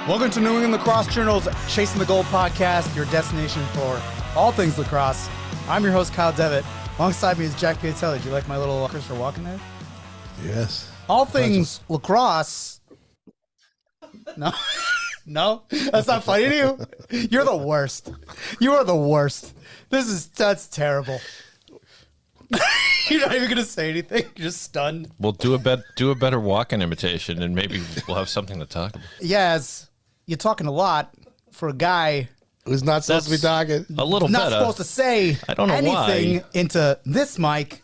Welcome to New England Lacrosse Journal's Chasing the Gold podcast, your destination for all things lacrosse. I'm your host, Kyle Devitt. Alongside me is Jack Piatelli. Do you like my little Christopher Walken there? Yes. All things lacrosse. No, no, that's not funny to you. You're the worst. You are the worst. That's terrible. You're not even gonna say anything. You're just stunned. We'll do a better Walken imitation, and maybe we'll have something to talk about. Yes, you're talking a lot for a guy who's not supposed to be talking. A little not better. Supposed to say I don't know anything why. into this mic.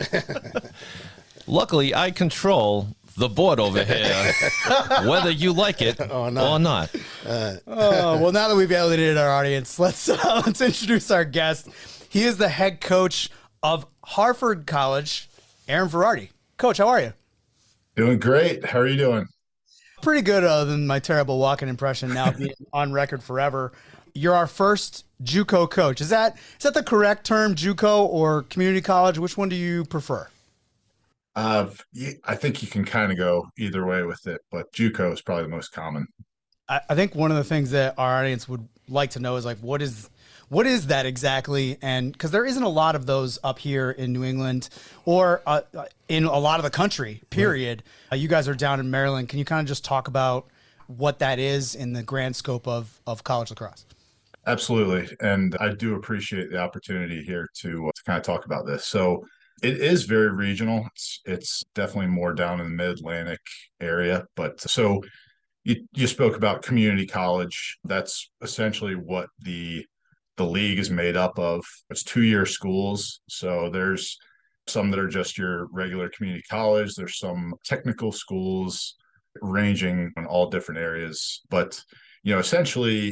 Luckily, I control the board over here, whether you like it or not. Well, now that we've alienated our audience, let's introduce our guest. He is the head coach of Harford College, Aaron Verardi. Coach, how are you? Doing great. How are you doing? Pretty good, other than my terrible Walken impression now being on record forever. You're our first JUCO coach. Is that the correct term, JUCO or community college? Which one do you prefer? I think you can kind of go either way with it, but JUCO is probably the most common. I think one of the things that our audience would like to know is like, what is that exactly? And because there isn't a lot of those up here in New England or in a lot of the country, period. Right. You guys are down in Maryland. Can you kind of just talk about what that is in the grand scope of college lacrosse? Absolutely. And I do appreciate the opportunity here to kind of talk about this. So it is very regional. It's definitely more down in the mid-Atlantic area. But so you spoke about community college. That's essentially what the league is made up of. It's 2-year schools. So there's some that are just your regular community college. There's some technical schools ranging in all different areas. But, essentially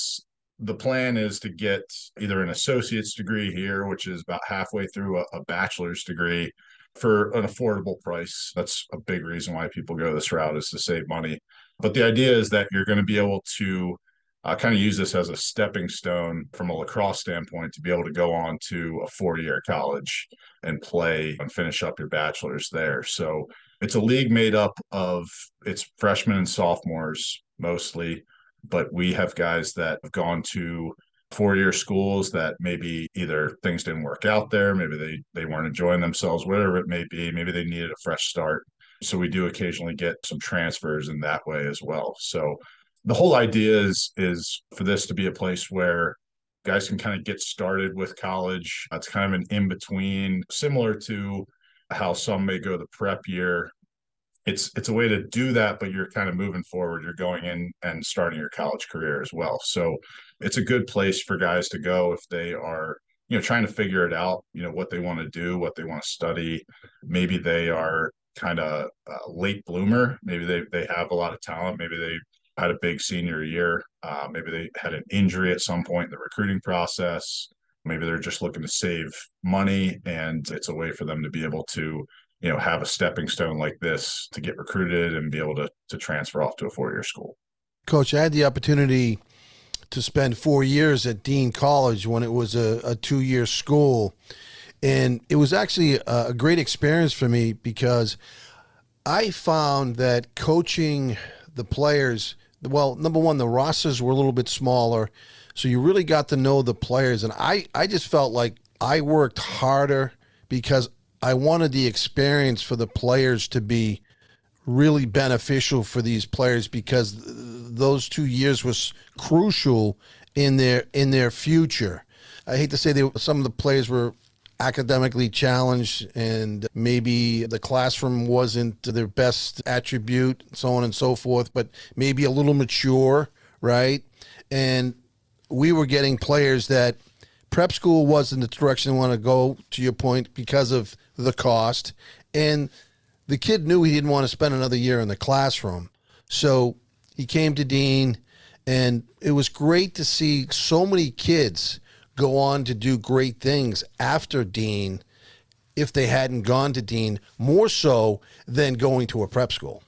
the plan is to get either an associate's degree here, which is about halfway through a bachelor's degree for an affordable price. That's a big reason why people go this route, is to save money. But the idea is that you're going to be able to kind of use this as a stepping stone from a lacrosse standpoint to be able to go on to a 4-year college and play and finish up your bachelor's there. So it's a league made up of it's freshmen and sophomores mostly, but we have guys that have gone to 4-year schools that maybe either things didn't work out there, maybe they weren't enjoying themselves, whatever it may be, maybe they needed a fresh start. So we do occasionally get some transfers in that way as well. So the whole idea is for this to be a place where guys can kind of get started with college. It's kind of an in-between, similar to how some may go the prep year. It's a way to do that, but you're kind of moving forward. You're going in and starting your college career as well. So it's a good place for guys to go if they are, trying to figure it out, what they want to do, what they want to study. Maybe they are kind of late bloomer. Maybe they have a lot of talent. Maybe they had a big senior year. Maybe they had an injury at some point in the recruiting process. Maybe they're just looking to save money, and it's a way for them to be able to, have a stepping stone like this to get recruited and be able to transfer off to a 4-year school. Coach, I had the opportunity to spend 4 years at Dean College when it was a 2-year school. And it was actually a great experience for me because I found that coaching the players, well, number one, the rosters were a little bit smaller, so you really got to know the players. And I just felt like I worked harder because I wanted the experience for the players to be really beneficial for these players, because those 2 years was crucial in their future. I hate to say some of the players were academically challenged and maybe the classroom wasn't their best attribute, so on and so forth, but maybe a little mature, right? And we were getting players that prep school wasn't the direction they want to go, to your point, because of the cost. And the kid knew he didn't want to spend another year in the classroom. So he came to Dean, and it was great to see so many kids go on to do great things after Dean if they hadn't gone to Dean, more so than going to a prep school.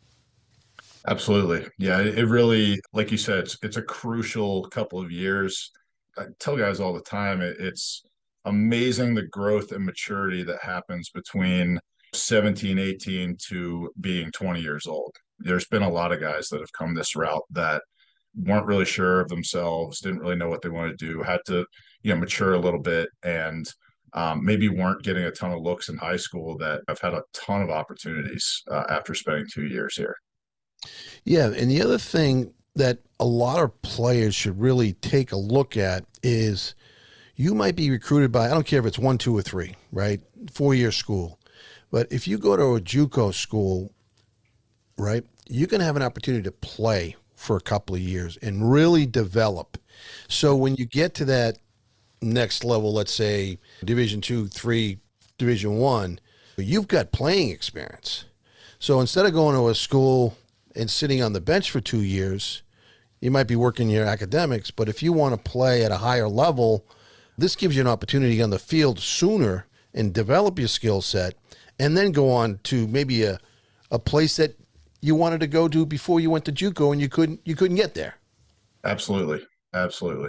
Absolutely. Yeah, it really, like you said, it's a crucial couple of years. I tell guys all the time, it's amazing the growth and maturity that happens between 17, 18 to being 20 years old. There's been a lot of guys that have come this route that weren't really sure of themselves, didn't really know what they wanted to do, had to, mature a little bit, and maybe weren't getting a ton of looks in high school, that I've had a ton of opportunities after spending 2 years here. Yeah, and the other thing that a lot of players should really take a look at is you might be recruited by, I don't care if it's 1, 2, or 3, right? 4-year school. But if you go to a JUCO school, right, you can have an opportunity to play for a couple of years and really develop. So when you get to that next level, let's say Division 2, 3, Division 1, you've got playing experience. So instead of going to a school and sitting on the bench for 2 years, you might be working your academics, but if you want to play at a higher level, this gives you an opportunity on the field sooner and develop your skill set, and then go on to maybe a place that you wanted to go to before you went to JUCO and you couldn't get there. Absolutely. Absolutely.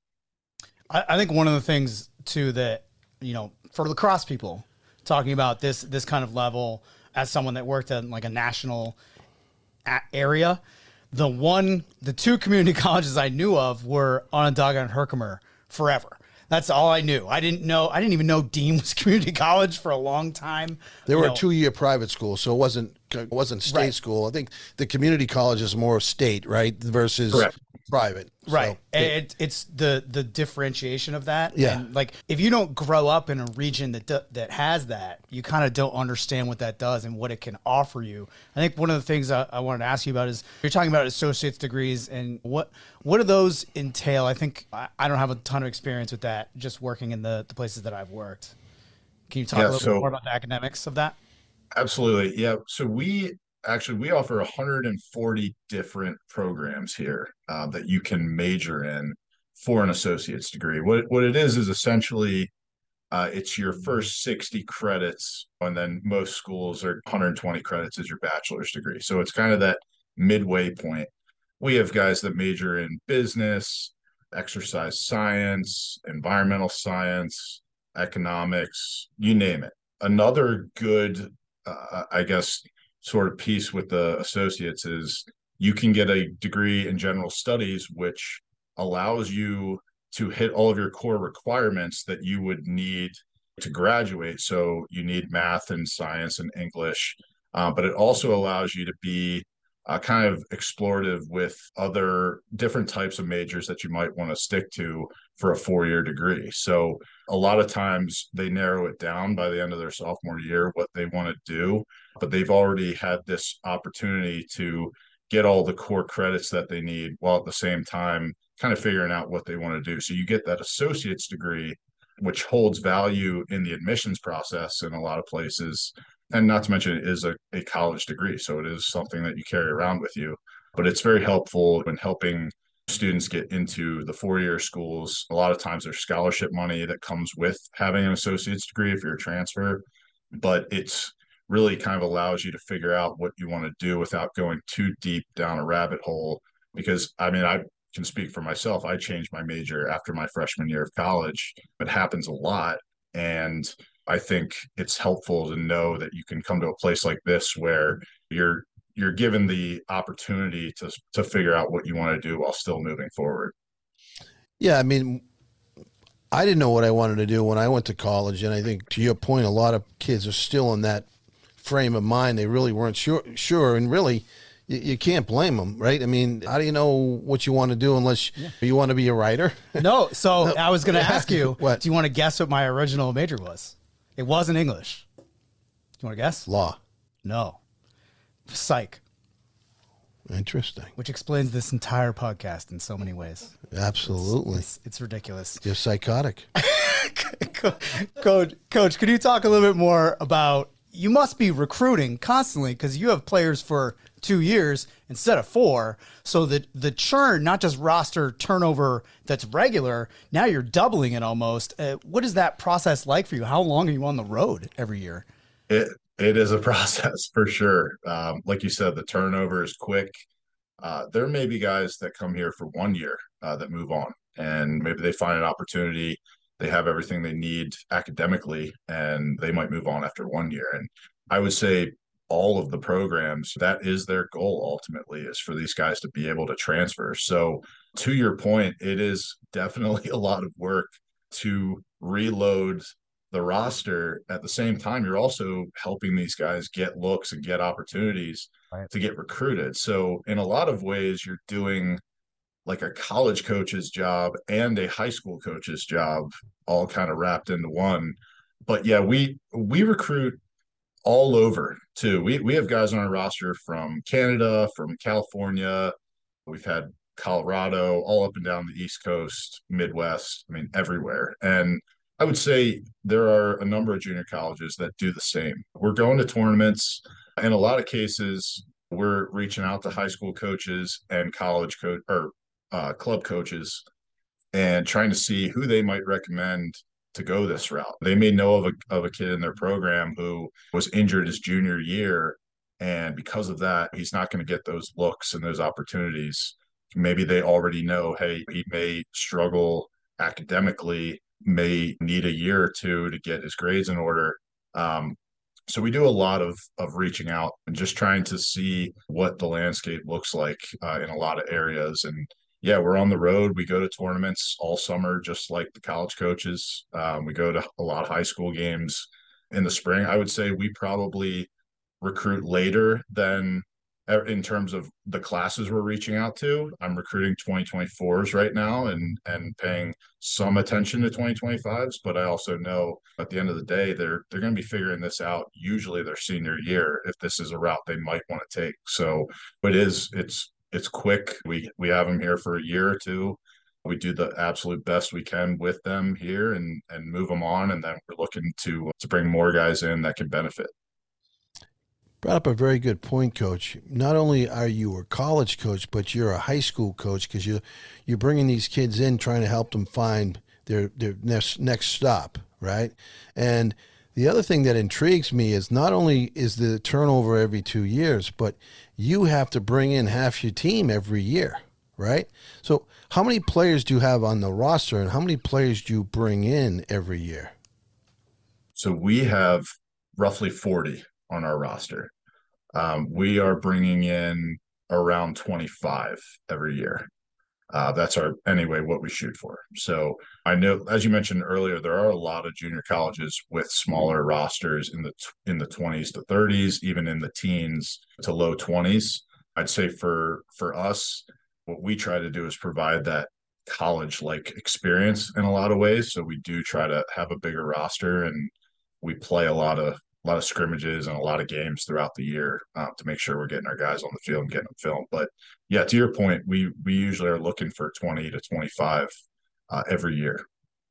I think one of the things too that, for lacrosse people talking about this kind of level, as someone that worked in like a national area, the two community colleges I knew of were Onondaga and Herkimer forever. That's all I knew. I didn't even know Dean was community college for a long time. They were a 2-year private school, so it wasn't state right. school. I think the community college is more state, right, versus Correct. private. Right. So, It's the differentiation of that. Yeah. And like, if you don't grow up in a region that has that, you kind of don't understand what that does and what it can offer you. I think one of the things I wanted to ask you about is, you're talking about associate's degrees, and what do those entail? I think I don't have a ton of experience with that, just working in the places that I've worked. Can you talk a little bit more about the academics of that? Absolutely. Yeah. So we offer 140 different programs here that you can major in for an associate's degree. What it is essentially it's your first 60 credits, and then most schools are 120 credits as your bachelor's degree. So it's kind of that midway point. We have guys that major in business, exercise science, environmental science, economics, you name it. Another good, I guess, sort of piece with the associates is you can get a degree in general studies, which allows you to hit all of your core requirements that you would need to graduate. So you need math and science and English, but it also allows you to be kind of explorative with other different types of majors that you might want to stick to for a 4-year degree. So a lot of times they narrow it down by the end of their sophomore year, what they want to do, but they've already had this opportunity to get all the core credits that they need, while at the same time kind of figuring out what they want to do. So you get that associate's degree, which holds value in the admissions process in a lot of places. And not to mention, it is a college degree. So it is something that you carry around with you. But it's very helpful in helping students get into the 4-year schools. A lot of times there's scholarship money that comes with having an associate's degree if you're a transfer. But it's really kind of allows you to figure out what you want to do without going too deep down a rabbit hole. Because, I mean, I can speak for myself. I changed my major after my freshman year of college. It happens a lot. And I think it's helpful to know that you can come to a place like this where you're given the opportunity to figure out what you want to do while still moving forward. Yeah, I mean, I didn't know what I wanted to do when I went to college, and I think, to your point, a lot of kids are still in that frame of mind. They really weren't sure, and really, you can't blame them, right? I mean, how do you know what you want to do unless you want to be a writer? No. So I was going to ask you, what? Do you want to guess what my original major was? It wasn't English. Do you want to guess? Law. No. Psych. Interesting. Which explains this entire podcast in so many ways. Absolutely. It's ridiculous. You're psychotic. Coach, could you talk a little bit more about, you must be recruiting constantly because you have players for 2 years instead of 4. So that the churn, not just roster turnover that's regular, now you're doubling it almost. What is that process like for you? How long are you on the road every year? It is a process for sure. Like you said, the turnover is quick. There may be guys that come here for 1 year that move on, and maybe they find an opportunity. They have everything they need academically, and they might move on after 1 year. And I would say all of the programs, that is their goal ultimately, is for these guys to be able to transfer. So to your point, it is definitely a lot of work to reload the roster. At the same time, you're also helping these guys get looks and get opportunities to get recruited. So in a lot of ways, you're doing like a college coach's job and a high school coach's job all kind of wrapped into one. But yeah, we recruit all over too. We have guys on our roster from Canada, from California. We've had Colorado, all up and down the East Coast, Midwest, I mean, everywhere. And I would say there are a number of junior colleges that do the same. We're going to tournaments. In a lot of cases, we're reaching out to high school coaches and college coach or club coaches and trying to see who they might recommend to go this route. They may know of a kid in their program who was injured his junior year, and because of that, he's not going to get those looks and those opportunities. Maybe they already know, hey, he may struggle academically, may need a year or two to get his grades in order. So we do a lot of reaching out and just trying to see what the landscape looks like in a lot of areas. And yeah, we're on the road. We go to tournaments all summer, just like the college coaches. We go to a lot of high school games in the spring. I would say we probably recruit later than in terms of the classes we're reaching out to. I'm recruiting 2024s right now and paying some attention to 2025s, but I also know at the end of the day, they're going to be figuring this out usually their senior year if this is a route they might want to take. So, but it's quick. We have them here for a year or two. We do the absolute best we can with them here and move them on, and then we're looking to bring more guys in that can benefit. Brought up a very good point, Coach. Not only are you a college coach, but you're a high school coach because you're bringing these kids in, trying to help them find their next stop, right? And the other thing that intrigues me is not only is the turnover every 2 years, but you have to bring in half your team every year, right? So how many players do you have on the roster, and how many players do you bring in every year? So we have roughly 40 on our roster. We are bringing in around 25 every year. That's what we shoot for. So I know, as you mentioned earlier, there are a lot of junior colleges with smaller rosters in the 20s to 30s, even in the teens to low 20s. I'd say for us, what we try to do is provide that college-like experience in a lot of ways. So we do try to have a bigger roster, and we play a lot of scrimmages and a lot of games throughout the year to make sure we're getting our guys on the field and getting them filmed. But yeah, to your point, we usually are looking for 20 to 25 every year.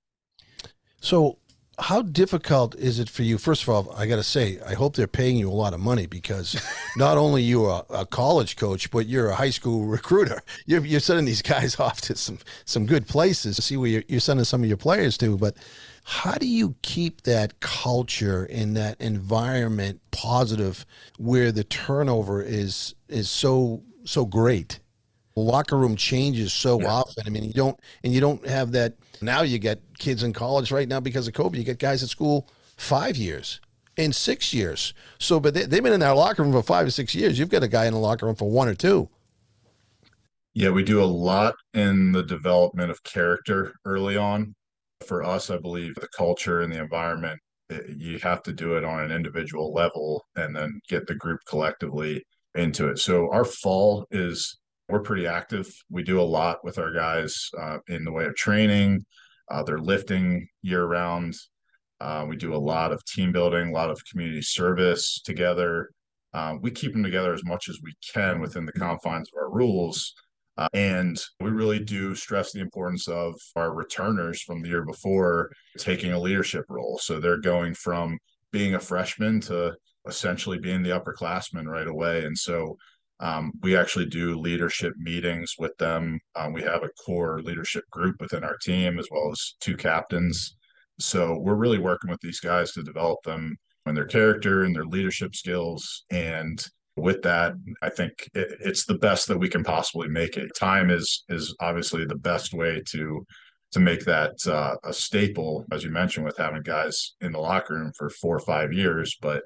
So how difficult is it for you? First of all, I got to say, I hope they're paying you a lot of money, because not only you're a college coach, but you're a high school recruiter. You're sending these guys off to some good places to see where you're sending some of your players to. But how do you keep that culture and that environment positive where the turnover is so great? The locker room changes so often. I mean, you don't have that. Now you get kids in college right now because of COVID. You get guys at school 5 years and 6 years. So, but they've been in our locker room for 5 or 6 years. You've got a guy in the locker room for 1 or 2. Yeah, we do a lot in the development of character early on. For us, I believe the culture and the environment, you have to do it on an individual level and then get the group collectively into it. So our fall we're pretty active. We do a lot with our guys in the way of training. They're lifting year round. We do a lot of team building, a lot of community service together. We keep them together as much as we can within the confines of our rules. And we really do stress the importance of our returners from the year before taking a leadership role. So they're going from being a freshman to essentially being the upperclassman right away. And so we actually do leadership meetings with them. We have a core leadership group within our team, as well as 2 captains. So we're really working with these guys to develop them in their character and their leadership skills. And with that, I think it's the best that we can possibly make it. Time is obviously the best way to make that a staple, as you mentioned, with having guys in the locker room for 4 or 5 years. But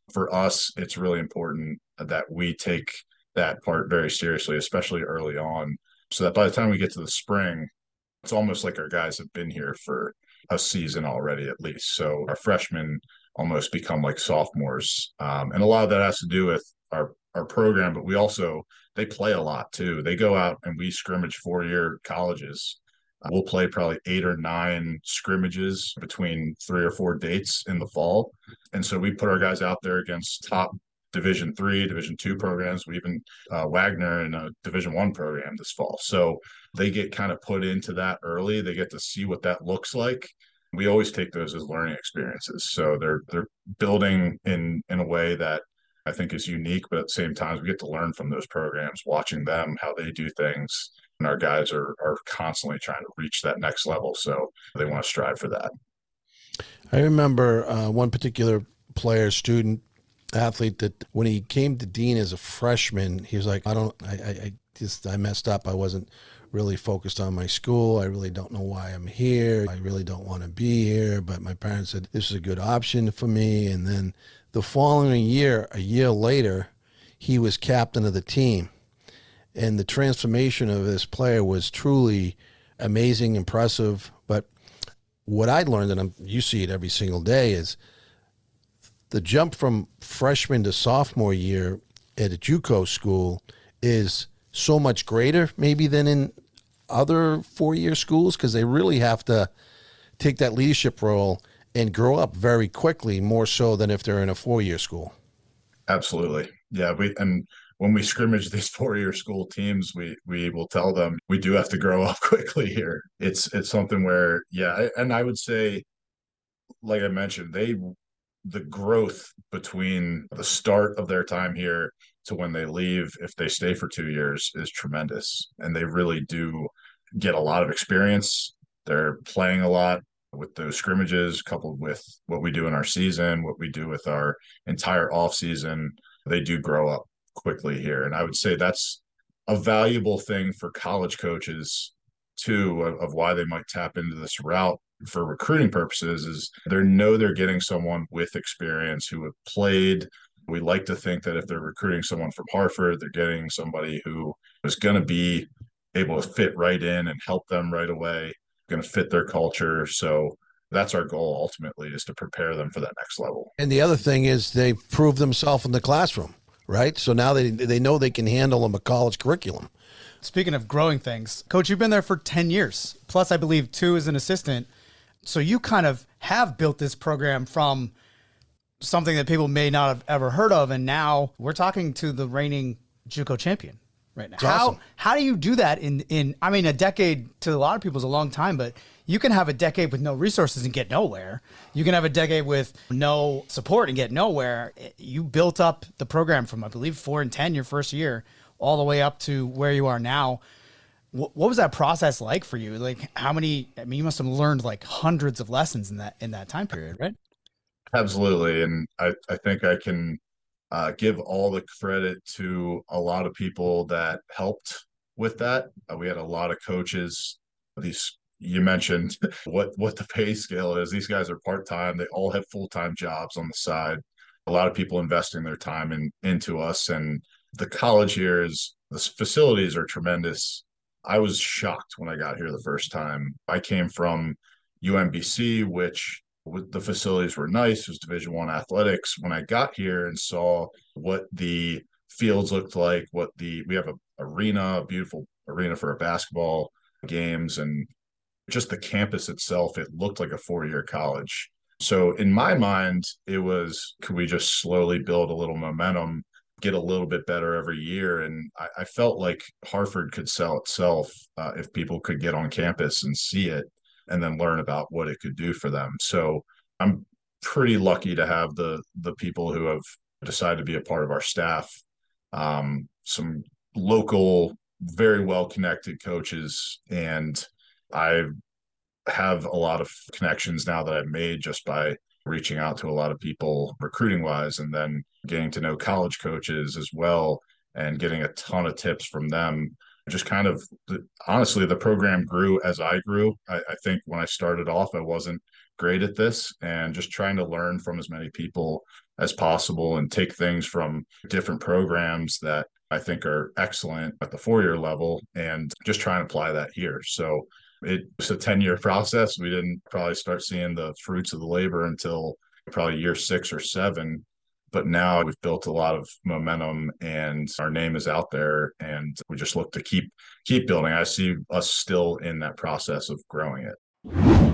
For us, it's really important that we take that part very seriously, especially early on, so that by the time we get to the spring, it's almost like our guys have been here for a season already, at least. So our freshmen almost become like sophomores. And a lot of that has to do with our program, but they play a lot too. They go out and we scrimmage 4-year colleges. We'll play probably 8 or 9 scrimmages between 3 or 4 dates in the fall. And so we put our guys out there against top Division 3, Division 2 programs. We even Wagner in a Division 1 program this fall. So they get kind of put into that early. They get to see what that looks like. We always take those as learning experiences. So they're building in a way that I think is unique, but at the same time, we get to learn from those programs, watching them, how they do things. And our guys are constantly trying to reach that next level. So they want to strive for that. I remember one particular player, student, athlete, that when he came to Dean as a freshman, he was like, I messed up. I wasn't really focused on my school. I really don't know why I'm here. I really don't want to be here. But my parents said this is a good option for me. And then the following year, a year later, he was captain of the team. And the transformation of this player was truly amazing, impressive. But what I learned, and you see it every single day, is the jump from freshman to sophomore year at a JUCO school is so much greater maybe than in other 4-year schools, because they really have to take that leadership role and grow up very quickly, more so than if they're in a 4-year school. Absolutely. Yeah. When we scrimmage these 4-year school teams, we will tell them we do have to grow up quickly here. It's something where, yeah. And I would say, like I mentioned, the growth between the start of their time here to when they leave, if they stay for 2 years, is tremendous. And they really do get a lot of experience. They're playing a lot with those scrimmages, coupled with what we do in our season, what we do with our entire off season. They do grow up quickly here. And I would say that's a valuable thing for college coaches too, of why they might tap into this route for recruiting purposes, is they're getting someone with experience who have played. We like to think that if they're recruiting someone from Hartford, they're getting somebody who is going to be able to fit right in and help them right away, going to fit their culture. So that's our goal ultimately, is to prepare them for that next level. And the other thing is they prove themselves in the classroom, right? So now they know they can handle a college curriculum. Speaking of growing things, Coach, you've been there for 10 years, plus I believe 2 as an assistant. So you kind of have built this program from something that people may not have ever heard of, and now we're talking to the reigning JUCO champion right now. Awesome. How do you do that in I mean, a decade to a lot of people is a long time, but you can have a decade with no resources and get nowhere. You can have a decade with no support and get nowhere. You built up the program from, I believe, 4-10 your first year all the way up to where you are now. What was that process like for you? Like, how many? I mean, you must have learned like hundreds of lessons in that time period, right? Absolutely. And I think I can give all the credit to a lot of people that helped with that. We had a lot of coaches. You mentioned what the pay scale is. These guys are part-time. They all have full-time jobs on the side. A lot of people investing their time into us. And the college here the facilities are tremendous. I was shocked when I got here the first time. I came from UMBC, which the facilities were nice. It was Division I athletics. When I got here and saw what the fields looked like, we have a beautiful arena for our basketball games, and just the campus itself, it looked like a 4-year college. So in my mind, it was, could we just slowly build a little momentum, get a little bit better every year? And I felt like Hartford could sell itself if people could get on campus and see it and then learn about what it could do for them. So I'm pretty lucky to have the people who have decided to be a part of our staff, some local, very well-connected coaches. And I have a lot of connections now that I've made just by reaching out to a lot of people recruiting wise, and then getting to know college coaches as well and getting a ton of tips from them. just kind of honestly, the program grew as I grew. I think when I started off, I wasn't great at this, and just trying to learn from as many people as possible and take things from different programs that I think are excellent at the 4-year level and just try and apply that here. So it's a 10-year process. We didn't probably start seeing the fruits of the labor until probably year 6 or 7. But now we've built a lot of momentum and our name is out there, and we just look to keep building. I see us still in that process of growing it.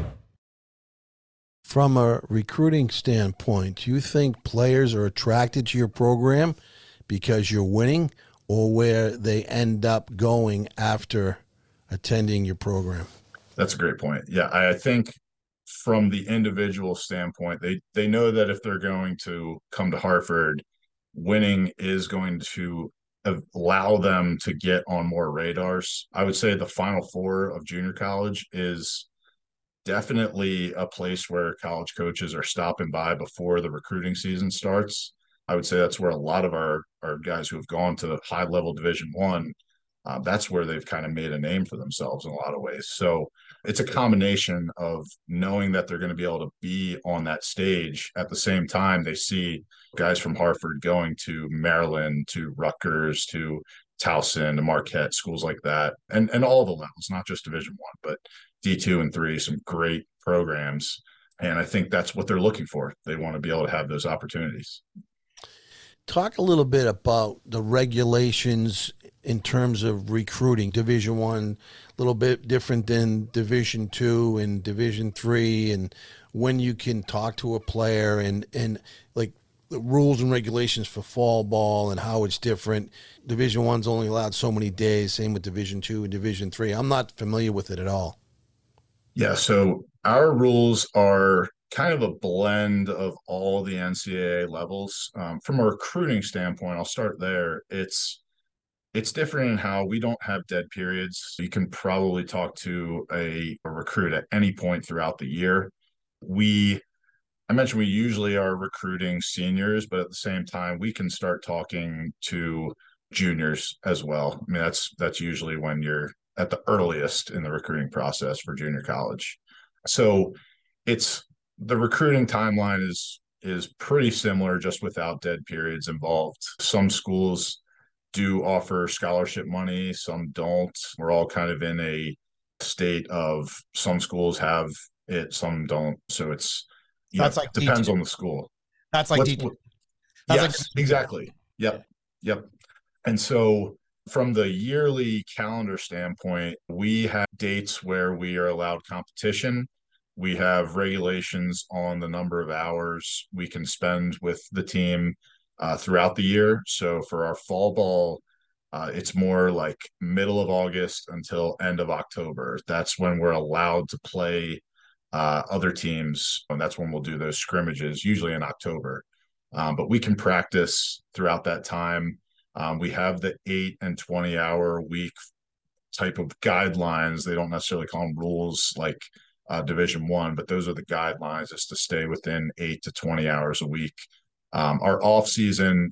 From a recruiting standpoint, do you think players are attracted to your program because you're winning, or where they end up going after attending your program? That's a great point. Yeah, I think from the individual standpoint, they know that if they're going to come to Hartford, winning is going to allow them to get on more radars. I would say the Final Four of junior college is definitely a place where college coaches are stopping by before the recruiting season starts. I would say that's where a lot of our guys who have gone to high level Division One, that's where they've kind of made a name for themselves in a lot of ways. So it's a combination of knowing that they're going to be able to be on that stage. At the same time, they see guys from Hartford going to Maryland, to Rutgers, to Towson, to Marquette, schools like that, and all the levels, not just Division One, but D2 and 3, some great programs. And I think that's what they're looking for. They want to be able to have those opportunities. Talk a little bit about the regulations in terms of recruiting. Division One, a little bit different than Division Two and Division Three, and when you can talk to a player and like the rules and regulations for fall ball and how it's different. Division One's only allowed so many days. Same with Division Two and Division Three. I'm not familiar with it at all. Yeah, so our rules are kind of a blend of all the NCAA levels. From a recruiting standpoint, I'll start there. It's different in how we don't have dead periods. You can probably talk to a recruit at any point throughout the year. I mentioned we usually are recruiting seniors, but at the same time, we can start talking to juniors as well. I mean, that's usually when you're at the earliest in the recruiting process for junior college. So the recruiting timeline is pretty similar, just without dead periods involved. Some schools do offer scholarship money, some don't. We're all kind of in a state of some schools have it, some don't. So it depends on the school. That's like D2. Yes, exactly. Yep. And so from the yearly calendar standpoint, we have dates where we are allowed competition. We have regulations on the number of hours we can spend with the team throughout the year. So for our fall ball, it's more like middle of August until end of October. That's when we're allowed to play other teams, and that's when we'll do those scrimmages, usually in October. But we can practice throughout that time. We have the 8 and 20 hour a week type of guidelines. They don't necessarily call them rules like Division One, but those are the guidelines, is to stay within 8 to 20 hours a week. Our off season,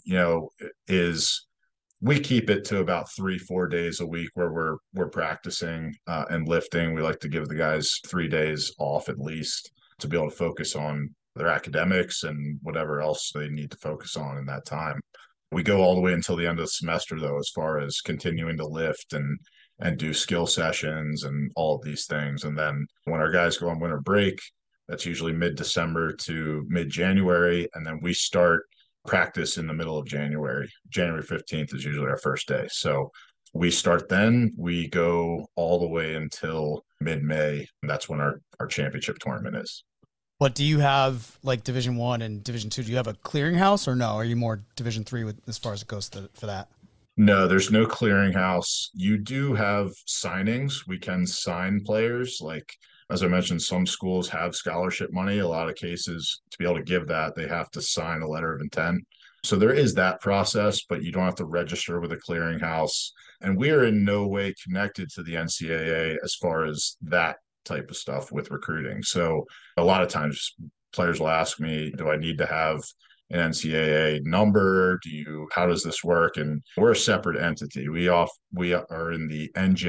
is we keep it to about 3-4 days a week where we're practicing and lifting. We like to give the guys 3 days off at least to be able to focus on their academics and whatever else they need to focus on in that time. We go all the way until the end of the semester, though, as far as continuing to lift and do skill sessions and all of these things. And then when our guys go on winter break, that's usually mid-December to mid-January. And then we start practice in the middle of January. January 15th is usually our first day. So we start then, we go all the way until mid-May. And that's when our championship tournament is. But do you have like Division One and Division Two? Do you have a clearinghouse, or no? Are you more Division Three as far as it goes for that? No, there's no clearinghouse. You do have signings. We can sign players. Like, as I mentioned, some schools have scholarship money. A lot of cases, to be able to give that, they have to sign a letter of intent. So there is that process, but you don't have to register with a clearinghouse. And we are in no way connected to the NCAA as far as that type of stuff with recruiting. So a lot of times players will ask me, do I need to have an NCAA number? How does this work? And we're a separate entity. We are in the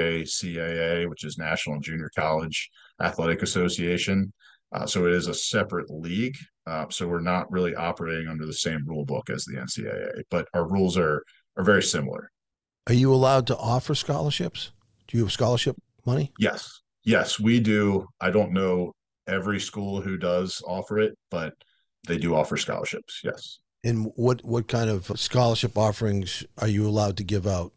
NJCAA, which is National Junior College Athletic Association. So it is a separate league. So we're not really operating under the same rule book as the NCAA, but our rules are very similar. Are you allowed to offer scholarships? Do you have scholarship money? Yes, we do. I don't know every school who does offer it, but they do offer scholarships. Yes. And what kind of scholarship offerings are you allowed to give out?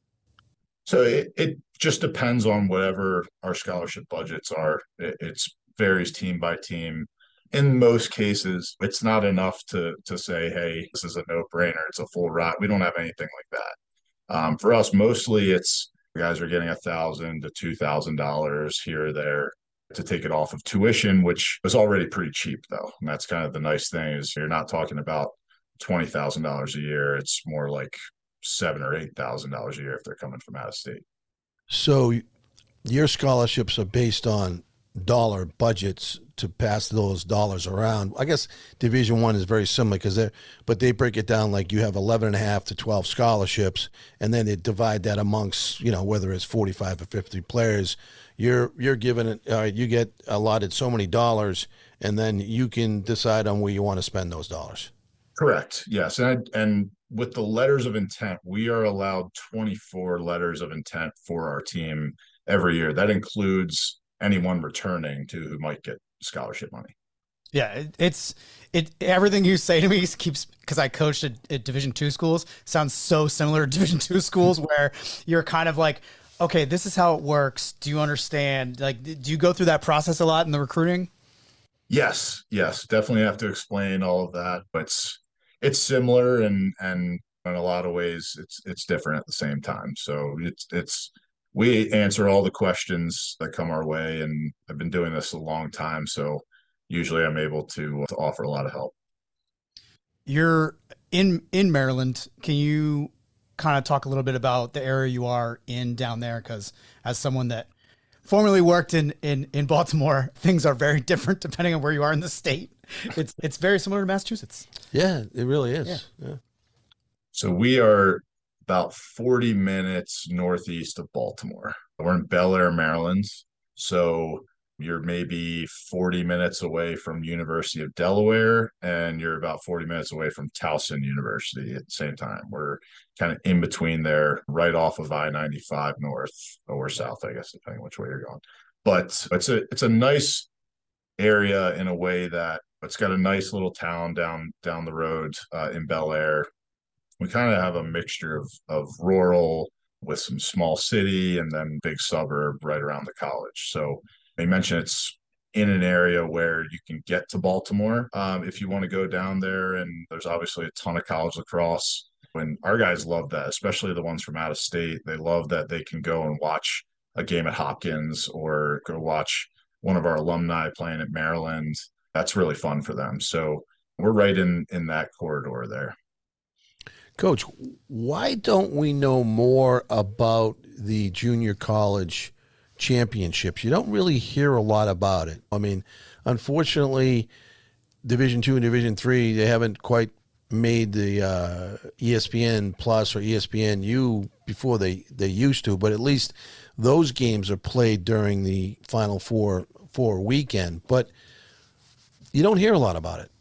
So it just depends on whatever our scholarship budgets are. It varies team by team. In most cases, it's not enough to say, hey, this is a no-brainer. It's a full ride. We don't have anything like that. For us, mostly it's guys are getting $1,000 to $2,000 here or there to take it off of tuition, which is already pretty cheap, though. And that's kind of the nice thing is you're not talking about $20,000 a year. It's more like $7,000 or $8,000 a year if they're coming from out of state. So your scholarships are based on dollar budgets to pass those dollars around. I guess Division I is very similar but they break it down like you have 11 and a half to 12 scholarships, and then they divide that amongst, whether it's 45 or 50 players. You're given it, you get allotted so many dollars, and then you can decide on where you want to spend those dollars. Correct. Yes. And with the letters of intent, we are allowed 24 letters of intent for our team every year. That includes anyone returning who might get scholarship money. Yeah, everything you say to me keeps, because I coached at Division II schools, sounds so similar to Division II schools where you're kind of like, okay, this is how it works. Do you understand? Like, do you go through that process a lot in the recruiting? Yes, definitely have to explain all of that, but it's similar and in a lot of ways it's different at the same time. So we answer all the questions that come our way, and I've been doing this a long time, so usually I'm able to offer a lot of help. You're in Maryland. Can you kind of talk a little bit about the area you are in down there? Because as someone that formerly worked in Baltimore, things are very different depending on where you are in the state. It's very similar to Massachusetts. Yeah, it really is. Yeah. So we are about 40 minutes northeast of Baltimore. We're in Bel Air, Maryland. So you're maybe 40 minutes away from University of Delaware, and you're about 40 minutes away from Towson University at the same time. We're kind of in between there, right off of I-95 north or south, I guess, depending which way you're going. But it's a nice area in a way that it's got a nice little town down the road in Bel Air. We kind of have a mixture of rural with some small city and then big suburb right around the college. So they mentioned it's in an area where you can get to Baltimore if you want to go down there. And there's obviously a ton of college lacrosse. And our guys love that, especially the ones from out of state. They love that they can go and watch a game at Hopkins or go watch one of our alumni playing at Maryland. That's really fun for them. So we're right in that corridor there. Coach, why don't we know more about the junior college championships? You don't really hear a lot about it. I mean, unfortunately, Division II and Division III, they haven't quite made the ESPN Plus or ESPNU before they used to, but at least those games are played during the Final Four weekend. But you don't hear a lot about it.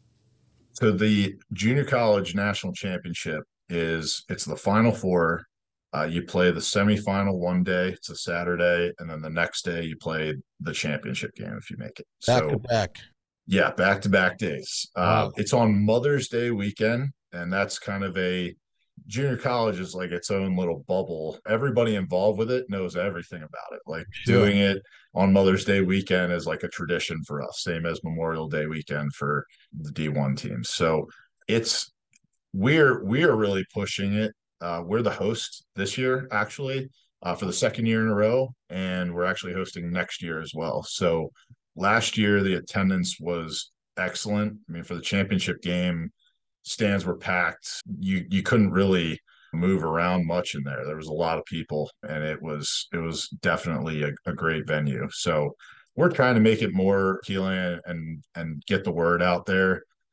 So the junior college national championship it's the Final Four. You play the semifinal one day, it's a Saturday, and then the next day you play the championship game if you make it. Back to back. Yeah, back-to-back days. Wow. It's on Mother's Day weekend, and that's kind of junior college is like its own little bubble. Everybody involved with it knows everything about it. Like doing it on Mother's Day weekend is like a tradition for us, same as Memorial Day weekend for the D1 teams. So we are really pushing it. We're the host this year, actually, for the second year in a row, and we're actually hosting next year as well. So last year, the attendance was excellent. I mean, for the championship game, stands were packed. You couldn't really move around much in there. There was a lot of people, and it was definitely a great venue. So we're trying to make it more appealing and get the word out there.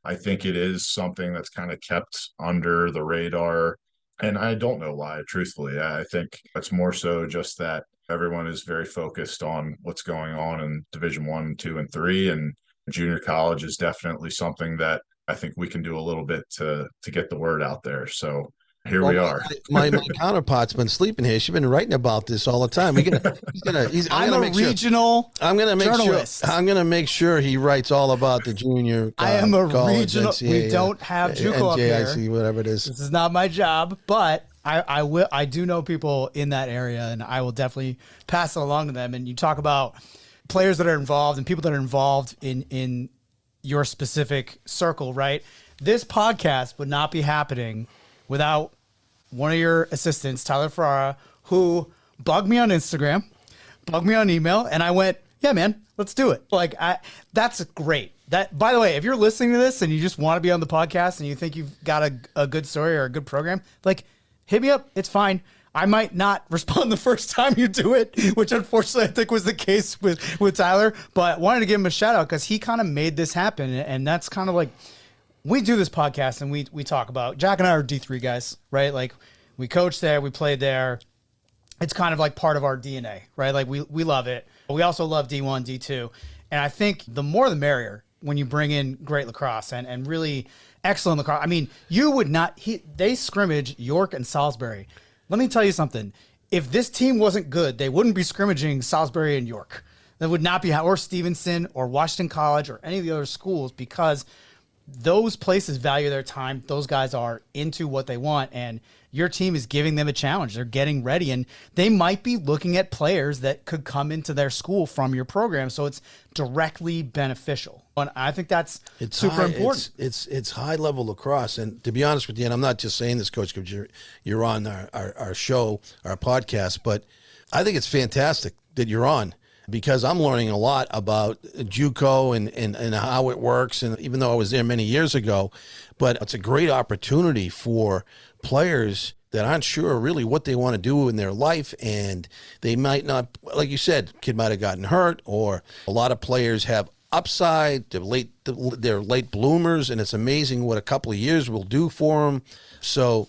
I think it is something that's kind of kept under the radar. And I don't know why, truthfully. I think it's more so just that everyone is very focused on what's going on in Division One, two, and three. And junior college is definitely something that I think we can do a little bit to get the word out there. So here we are. My counterpart's been sleeping here. She's been writing about this all the time. I'm a regional journalist. I'm gonna make sure he writes all about the junior. I am a regional. We don't have JUCO up here. Whatever it is. This is not my job, but I will. I do know people in that area, and I will definitely pass it along to them. And you talk about players that are involved and people that are involved in your specific circle, right? This podcast would not be happening without one of your assistants, Tyler Ferrara, who bugged me on Instagram, bugged me on email, and I went, yeah, man, let's do it. Like, that's great. That, by the way, if you're listening to this and you just want to be on the podcast and you think you've got a good story or a good program, like, hit me up. It's fine. I might not respond the first time you do it, which unfortunately I think was the case with Tyler, but wanted to give him a shout out because he kind of made this happen. And that's kind of like, we do this podcast and we talk about, Jack and I are D3 guys, right? Like, we coached there, we played there. It's kind of like part of our DNA, right? Like, we love it. But we also love D1, D2. And I think the more the merrier when you bring in great lacrosse and really excellent lacrosse. I mean, you would not, they scrimmage York and Salisbury. Let me tell you something. If this team wasn't good, they wouldn't be scrimmaging Salisbury and York. That would not be, or Stevenson or Washington College or any of the other schools, because those places value their time. Those guys are into what they want, and your team is giving them a challenge. They're getting ready, and they might be looking at players that could come into their school from your program. So it's directly beneficial. And I think it's super important. It's high level lacrosse. And to be honest with you, and I'm not just saying this, Coach, because you're on our show, our podcast, but I think it's fantastic that you're on, because I'm learning a lot about JUCO and how it works. And even though I was there many years ago, but it's a great opportunity for players that aren't sure really what they want to do in their life. And they might not, like you said, kid might have gotten hurt, or a lot of players have upside. They're late bloomers, and it's amazing what a couple of years will do for them. So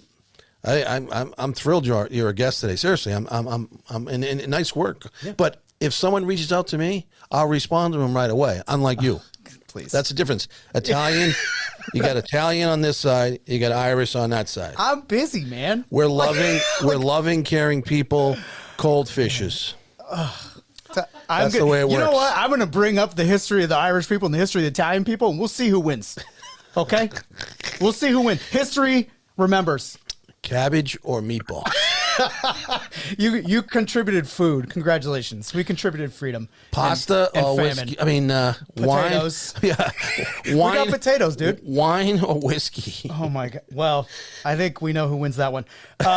I'm thrilled you're a guest today. Seriously, I'm and nice work. Yeah. But if someone reaches out to me, I'll respond to them right away. Unlike you. Please. That's the difference. Italian, you got Italian on this side, you got Irish on that side. I'm busy, man. We're loving, caring people, cold fishes. That's the way it works. You know what? I'm going to bring up the history of the Irish people and the history of the Italian people, and we'll see who wins. Okay? We'll see who wins. History remembers. Cabbage or meatball? You contributed food. Congratulations. We contributed freedom. Pasta and or famine. whiskey? I mean, potatoes. Wine. Yeah. We got potatoes, dude. Wine or whiskey? Oh, my God. Well, I think we know who wins that one.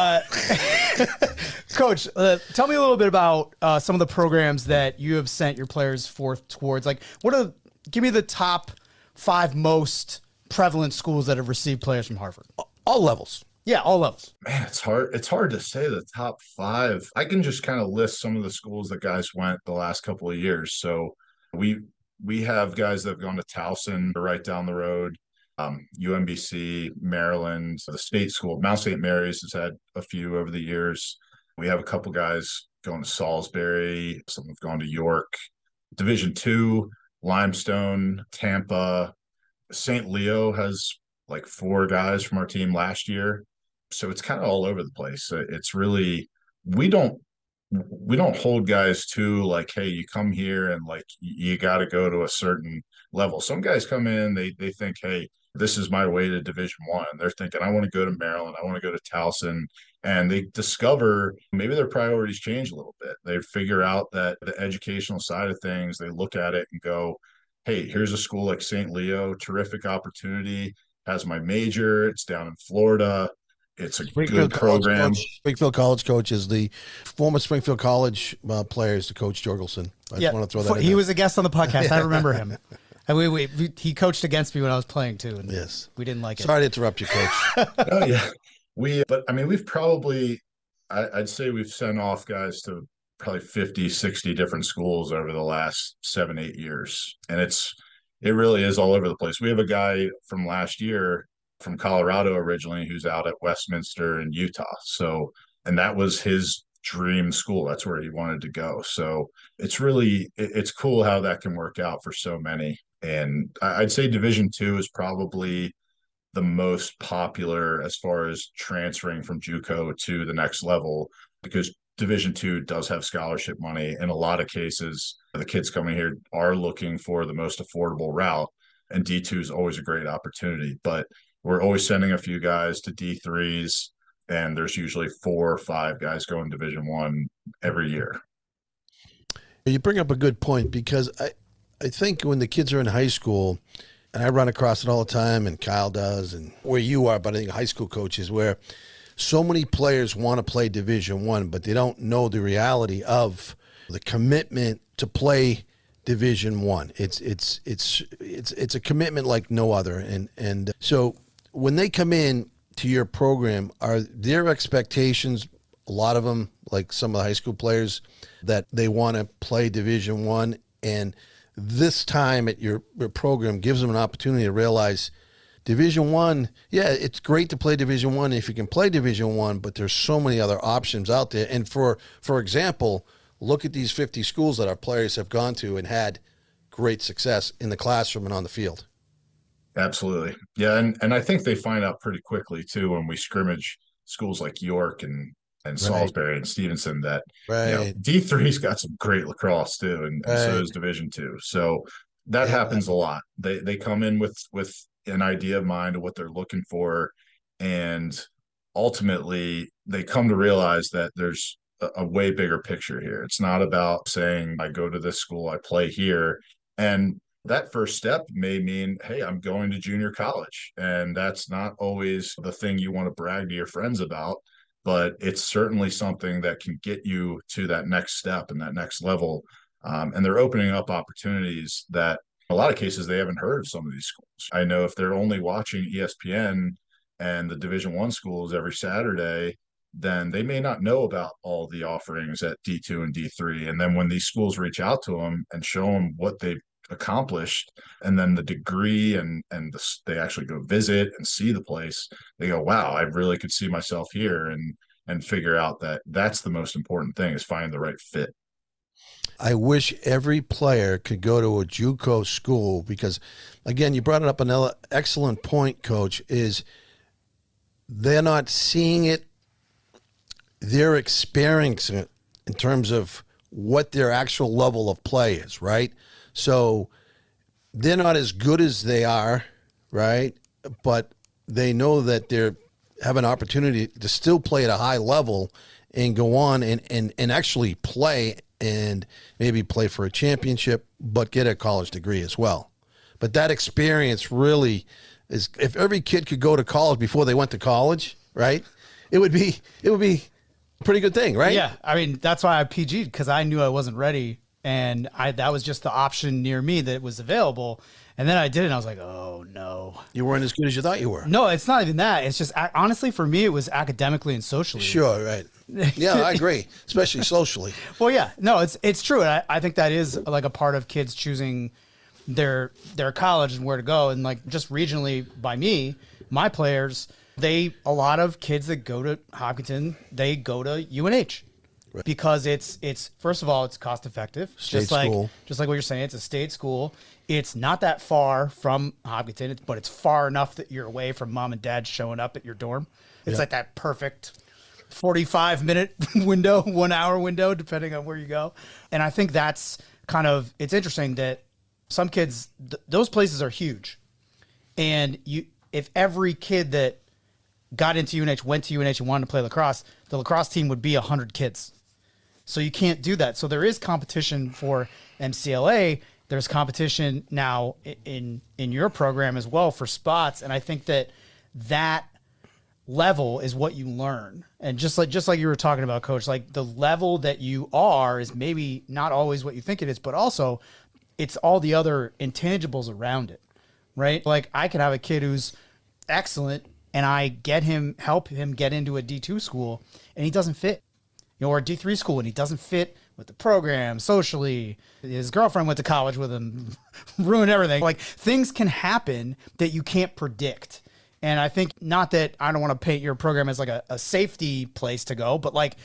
Coach, tell me a little bit about some of the programs that you have sent your players forth towards. Like, give me the top 5 most prevalent schools that have received players from Harvard. All levels. Yeah, all levels. Man, it's hard to say the top 5. I can just kind of list some of the schools that guys went the last couple of years. So we have guys that have gone to Towson, right down the road, UMBC, Maryland, the state school, Mount St. Mary's has had a few over the years. We have a couple guys going to Salisbury. Some have gone to York. Division II, Limestone, Tampa. St. Leo has like 4 guys from our team last year. So it's kind of all over the place. It's really, we don't hold guys to like, hey, you come here and like you got to go to a certain level. Some guys come in, they think, hey, this is my way to Division I. They're thinking, I want to go to Maryland, I want to go to Towson, and they discover maybe their priorities change a little bit. They figure out that the educational side of things, they look at it and go, hey, here's a school like St. Leo, terrific opportunity, has my major, it's down in Florida. It's a good program. Springfield College coach is the former Springfield College player, is the coach Jorgelson. I just want to throw that in He there. was a guest on the podcast. I remember him. And he coached against me when I was playing too. And yes. We didn't like it. Sorry to interrupt you, Coach. Oh, yeah. But I mean, we've probably, I'd say we've sent off guys to probably 50, 60 different schools over the last 7-8 years. And it really is all over the place. We have a guy from last year from Colorado originally who's out at Westminster in Utah. So, and that was his dream school. That's where he wanted to go. So it's really, it's cool how that can work out for so many. And I'd say Division II is probably the most popular as far as transferring from JUCO to the next level, because Division II does have scholarship money. In a lot of cases, the kids coming here are looking for the most affordable route, and D2 is always a great opportunity. But we're always sending a few guys to D3s, and there's usually 4 or 5 guys going Division I every year. You bring up a good point, because I think when the kids are in high school, and I run across it all the time, and Kyle does, and where you are, but I think high school coaches, where so many players want to play Division I, but they don't know the reality of the commitment to play Division I. It's a commitment like no other, and so when they come in to your program, are their expectations, a lot of them, like some of the high school players, that they want to play Division I, and this time at your program gives them an opportunity to realize Division I, yeah, it's great to play Division I if you can play Division I, but there's so many other options out there. And for example, look at these 50 schools that our players have gone to and had great success in the classroom and on the field. Absolutely. Yeah, and I think they find out pretty quickly too when we scrimmage schools like York and Salisbury and Stevenson that D3's got some great lacrosse too, and so is Division II. So that happens a lot. They come in with an idea of mind of what they're looking for, and ultimately they come to realize that there's a way bigger picture here. It's not about saying I go to this school, I play here, and that first step may mean, hey, I'm going to junior college, and that's not always the thing you want to brag to your friends about, but it's certainly something that can get you to that next step and that next level. And they're opening up opportunities that a lot of cases they haven't heard of some of these schools. I know if they're only watching ESPN and the Division I schools every Saturday, then they may not know about all the offerings at D2 and D3. And then when these schools reach out to them and show them what they've accomplished, and then the degree and they actually go visit and see the place, they go, wow, I really could see myself here, and figure out that that's the most important thing, is finding the right fit. I wish every player could go to a JUCO school, because, again, you brought it up another excellent point, Coach, is they're not seeing it. They're experiencing it in terms of what their actual level of play is, right? So they're not as good as they are, right? But they know that they have an opportunity to still play at a high level and go on and actually play, and maybe play for a championship, but get a college degree as well. But that experience really is, if every kid could go to college before they went to college, right, it would be a pretty good thing, right? Yeah, I mean, that's why I PG'd, because I knew I wasn't ready, and that was just the option near me that was available. And then I did it, and I was like, oh, no. You weren't as good as you thought you were. No, it's not even that. It's just, honestly, for me, it was academically and socially. Sure, right. Yeah, I agree, especially socially. Well, yeah, no, it's true. And I think that is like a part of kids choosing their college and where to go. And like just regionally by me, my players, a lot of kids that go to Hopkinton, they go to UNH. Right. Because it's first of all, it's cost effective. State school. Just like what you're saying, it's a state school. It's not that far from Hopkinton, but it's far enough that you're away from mom and dad showing up at your dorm. It's like that perfect 45-minute window, 1 hour window, depending on where you go. And I think that's kind of, it's interesting that some kids, those places are huge. And if every kid that got into UNH, went to UNH and wanted to play lacrosse, the lacrosse team would be 100 kids. So you can't do that. So there is competition for MCLA. There's competition now in your program as well for spots. And I think that level is what you learn. And just like you were talking about, Coach, like the level that you are is maybe not always what you think it is, but also it's all the other intangibles around it, right? Like I could have a kid who's excellent and I help him get into a D2 school and he doesn't fit. or a D3 school and he doesn't fit with the program socially. His girlfriend went to college with him, ruined everything. Like, things can happen that you can't predict. And I think, not that I don't want to paint your program as like a safety place to go, but like,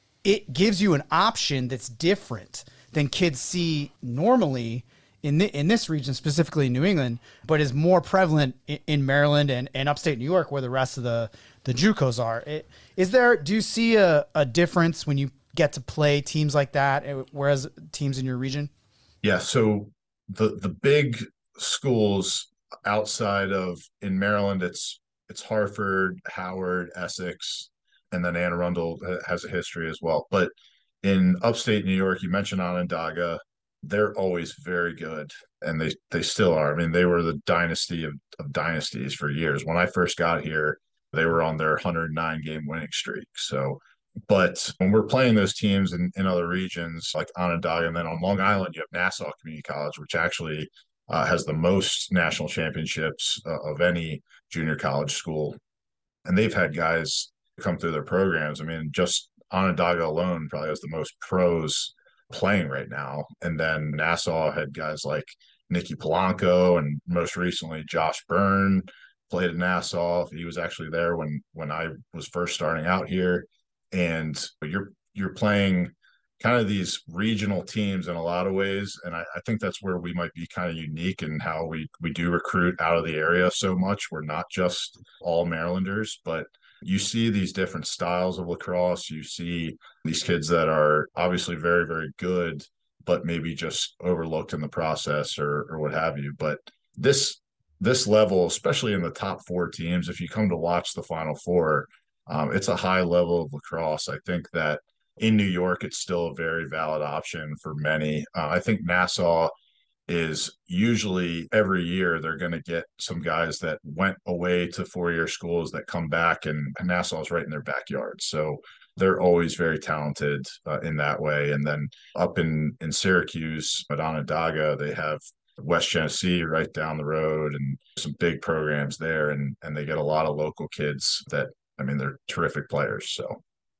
it gives you an option that's different than kids see normally in this region, specifically in New England, but is more prevalent in Maryland and upstate New York, where the rest of the JUCOs are. Do you see a difference when you get to play teams like that, whereas teams in your region? Yeah. So the big schools outside of, in Maryland, it's Hartford, Howard, Essex, and then Anne Arundel has a history as well. But in upstate New York, you mentioned Onondaga, they're always very good, and they still are. I mean, they were the dynasty of dynasties for years. When I first got here, they were on their 109 game winning streak. So, but when we're playing those teams in other regions like Onondaga, and then on Long Island, you have Nassau Community College, which actually has the most national championships of any junior college school. And they've had guys come through their programs. I mean, just Onondaga alone probably has the most pros playing right now. And then Nassau had guys like Nicky Polanco, and most recently Josh Byrne played at Nassau. He was actually there when I was first starting out here. And you're playing kind of these regional teams in a lot of ways. And I think that's where we might be kind of unique in how we do recruit out of the area so much. We're not just all Marylanders, but you see these different styles of lacrosse. You see these kids that are obviously very, very good, but maybe just overlooked in the process or what have you. But this level, especially in the top 4 teams, if you come to watch the Final Four, it's a high level of lacrosse. I think that in New York, it's still a very valid option for many. I think Nassau is usually every year they're going to get some guys that went away to 4-year schools that come back, and Nassau is right in their backyard. So they're always very talented in that way. And then up in Syracuse at Onondaga, they have West Genesee right down the road and some big programs there. And they get a lot of local kids that, I mean, they're terrific players. So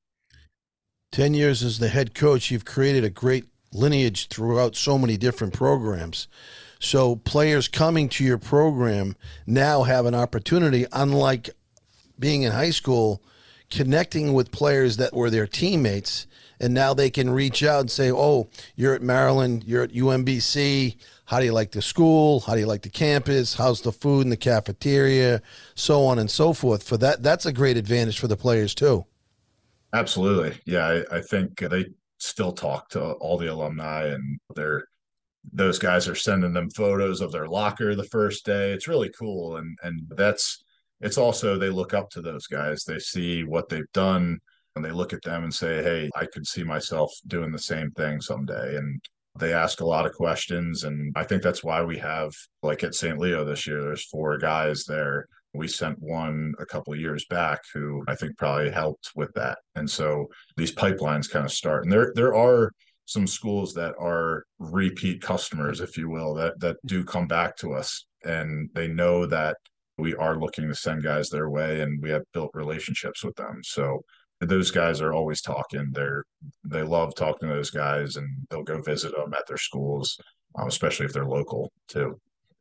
10 years as the head coach, you've created a great lineage throughout so many different programs. So players coming to your program now have an opportunity, unlike being in high school, connecting with players that were their teammates, and now they can reach out and say, oh, you're at Maryland, you're at UMBC, how do you like the school, how do you like the campus, how's the food in the cafeteria, so on and so forth. For that's a great advantage for the players too. Absolutely. Yeah, I think they still talk to all the alumni, and those guys are sending them photos of their locker the first day. It's really cool. And it's also, they look up to those guys. They see what they've done and they look at them and say, hey, I could see myself doing the same thing someday. And they ask a lot of questions. And I think that's why we have, like at St. Leo this year, there's 4 guys there. We sent one a couple of years back who I think probably helped with that. And so these pipelines kind of start. And there are some schools that are repeat customers, if you will, that do come back to us, and they know that we are looking to send guys their way, and we have built relationships with them. So those guys are always talking. They love talking to those guys, and they'll go visit them at their schools, especially if they're local too.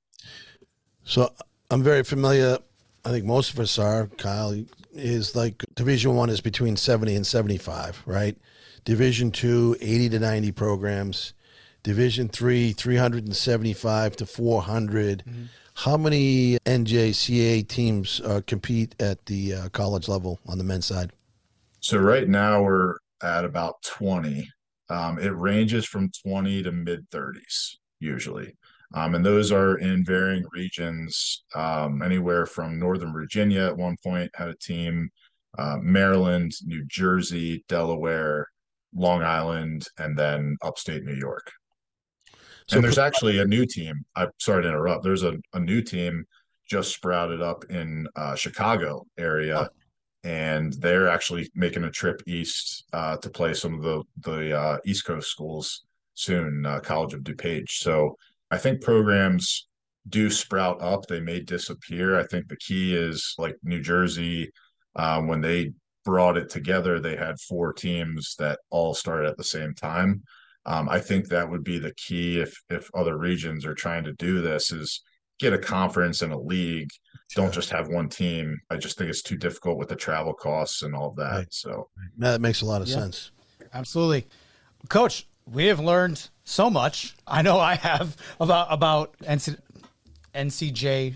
So I'm very familiar. I think most of us are, Kyle, is like Division I is between 70 and 75, right? Division II, 80 to 90 programs. Division III, 375 to 400. Mm-hmm. How many NJCAA teams compete at the college level on the men's side? So right now we're at about 20. It ranges from 20 to mid-30s usually. And those are in varying regions, anywhere from Northern Virginia at one point had a team, Maryland, New Jersey, Delaware, Long Island, and then upstate New York. So and there's actually a new team. I'm sorry to interrupt. There's a new team just sprouted up in Chicago area, and they're actually making a trip east to play some of the East Coast schools soon, College of DuPage. So I think programs do sprout up. They may disappear. I think the key is like New Jersey, when they brought it together, they had 4 teams that all started at the same time. I think that would be the key if other regions are trying to do this, is get a conference and a league. Don't just have one team. I just think it's too difficult with the travel costs and all of that. Right. So that makes a lot of sense. Absolutely. Coach, we have learned so much. I know I have about NCJCAA.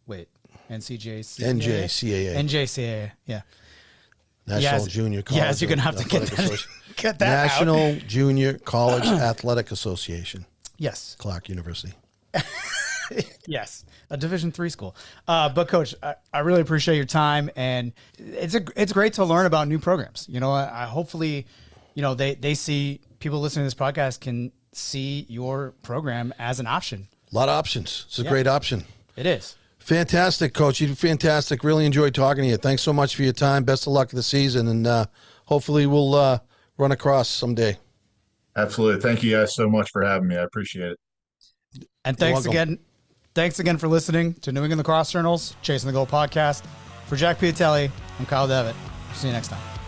NJCAA. Yeah. National Junior College. Yes, you're going to have to get that National Junior College Athletic Association. Yes. Clark University. Yes, a Division III school. But Coach, I really appreciate your time, and it's great to learn about new programs. You know, I hopefully, you know, they see, people listening to this podcast can see your program as an option. A lot of options. It's a great option. It is. Fantastic, Coach. You did fantastic. Really enjoyed talking to you. Thanks so much for your time. Best of luck this season, and hopefully we'll run across someday. Absolutely. Thank you guys so much for having me. I appreciate it. And thanks again for listening to New England Lacrosse Journal's Chasing the Goal podcast. For Jack Piatelli, I'm Kyle Devitt. See you next time.